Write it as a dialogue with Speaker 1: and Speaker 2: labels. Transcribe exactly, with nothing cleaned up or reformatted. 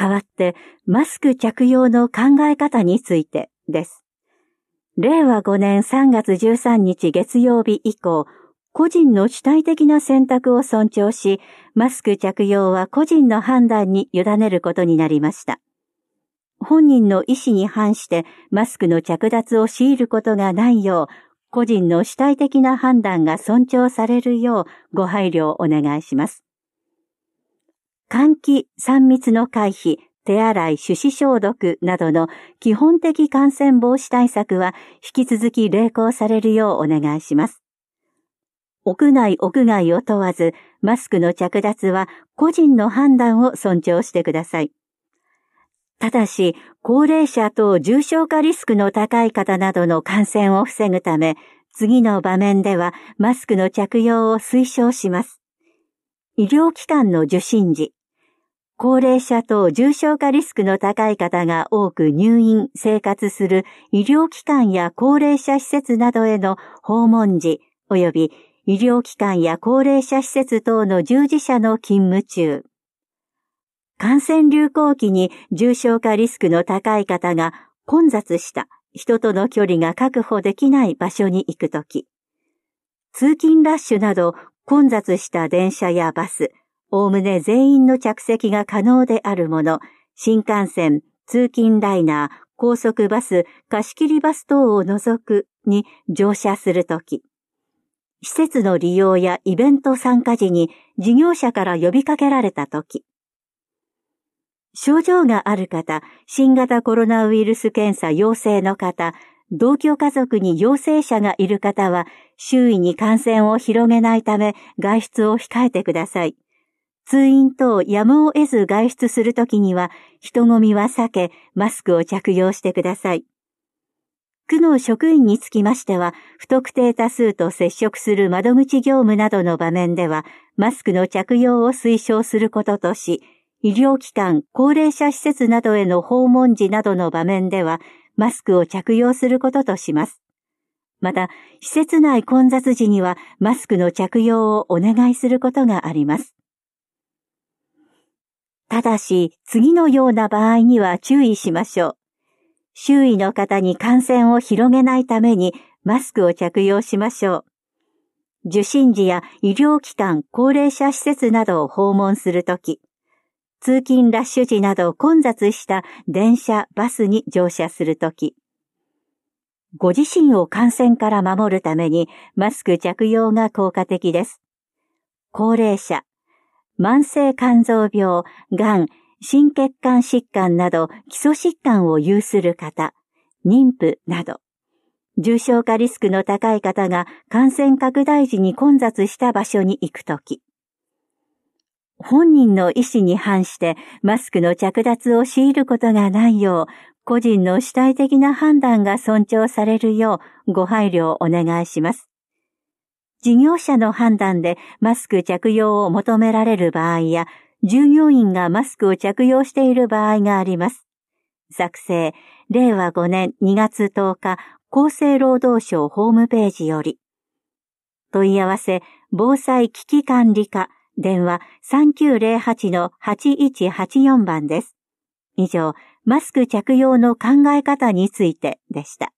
Speaker 1: 代わってマスク着用の考え方についてです。れいわごねんさんがつじゅうさんにち月曜日以降、個人の主体的な選択を尊重し、マスク着用は個人の判断に委ねることになりました。本人の意思に反してマスクの着脱を強いることがないよう、個人の主体的な判断が尊重されるようご配慮をお願いします。換気、さん密の回避、手洗い、手指消毒などの基本的感染防止対策は引き続き励行されるようお願いします。屋内、屋外を問わず、マスクの着脱は個人の判断を尊重してください。ただし、高齢者等重症化リスクの高い方などの感染を防ぐため、次の場面ではマスクの着用を推奨します。医療機関の受診時、高齢者等重症化リスクの高い方が多く入院、生活する医療機関や高齢者施設などへの訪問時、及び医療機関や高齢者施設等の従事者の勤務中、感染流行期に重症化リスクの高い方が混雑した人との距離が確保できない場所に行くとき、通勤ラッシュなど混雑した電車やバス、おおむね全員の着席が可能であるもの、新幹線、通勤ライナー、高速バス、貸し切りバス等を除くに乗車するとき、施設の利用やイベント参加時に事業者から呼びかけられたとき、症状がある方、新型コロナウイルス検査陽性の方、同居家族に陽性者がいる方は、周囲に感染を広げないため外出を控えてください。通院等やむを得ず外出するときには、人混みは避け、マスクを着用してください。区の職員につきましては、不特定多数と接触する窓口業務などの場面では、マスクの着用を推奨することとし、医療機関、高齢者施設などへの訪問時などの場面では、マスクを着用することとします。また、施設内混雑時には、マスクの着用をお願いすることがあります。ただし、次のような場合には注意しましょう。周囲の方に感染を広げないために、マスクを着用しましょう。受診時や医療機関、高齢者施設などを訪問するとき、通勤ラッシュ時など混雑した電車、バスに乗車するとき、ご自身を感染から守るためにマスク着用が効果的です。高齢者、慢性肝臓病、がん、心血管疾患など基礎疾患を有する方、妊婦など、重症化リスクの高い方が感染拡大時に混雑した場所に行くとき、本人の意思に反してマスクの着脱を強いることがないよう、個人の主体的な判断が尊重されるようご配慮をお願いします。事業者の判断でマスク着用を求められる場合や、従業員がマスクを着用している場合があります。作成、れいわごねんにがつとおか、厚生労働省ホームページより。問い合わせ、防災危機管理課、電話 さんきゅうぜろはち はちいちはちよん 番です。以上、マスク着用の考え方についてでした。